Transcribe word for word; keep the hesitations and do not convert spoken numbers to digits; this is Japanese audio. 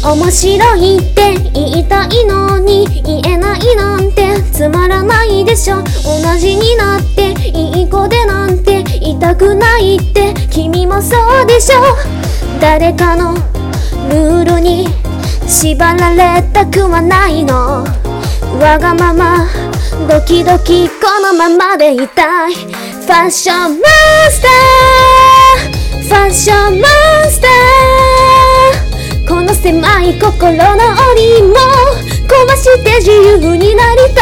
面白いって言いたいのに言えないなんてつまらないでしょ。同じになっていい子でなんて言いたくないって君もそうでしょ。誰かのルールに縛られたくはないの。わがままドキドキこのままでいたい。ファッションモンスター、ファッションモンスター、この狭い心の檻も壊して自由になり